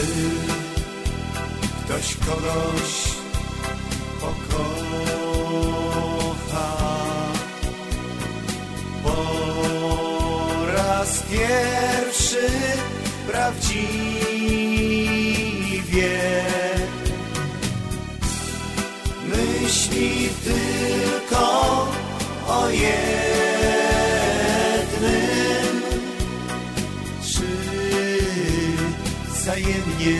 gdy ktoś kogoś pokocha po raz pierwszy prawdziwie, myśli tylko o jednym, czy wzajemnie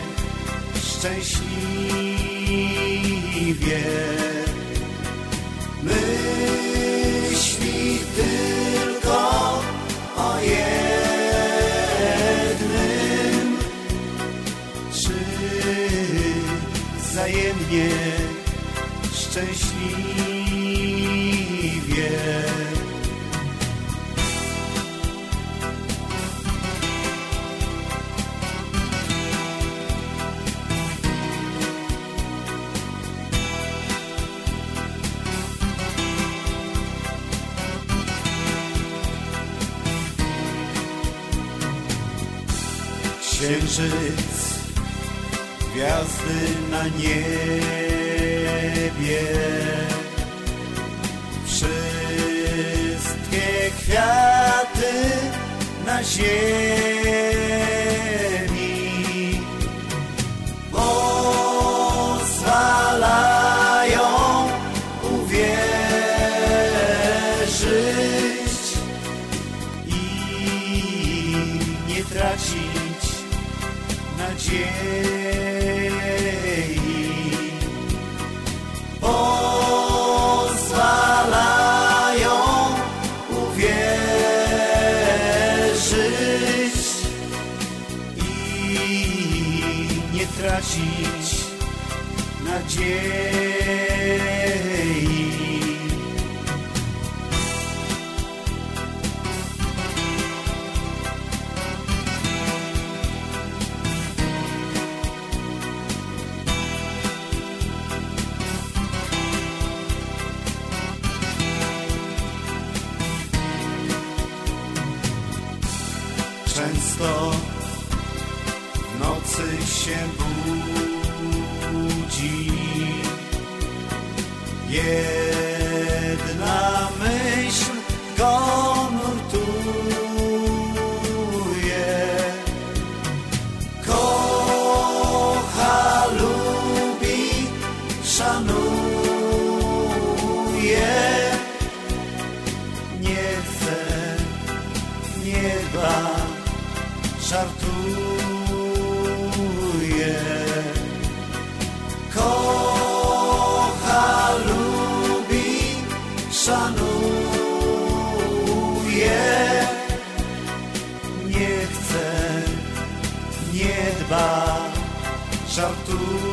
szczęśliwie. Myśli tylko o jednym, czy wzajemnie szczęśliwie. Księżyc, gwiazdy na niebie, wszystkie kwiaty na ziemi pozwalają uwierzyć i nie tracić nadziei. Pozwalają uwierzyć i nie tracić nadziei. Często w nocy się budzi jedna myśl go nurtuje. Kocha, lubi, szanuje. Nie chce nieba, żartuje. Kocha, lubi, szanuje. Nie chce, nie dba, żartuje.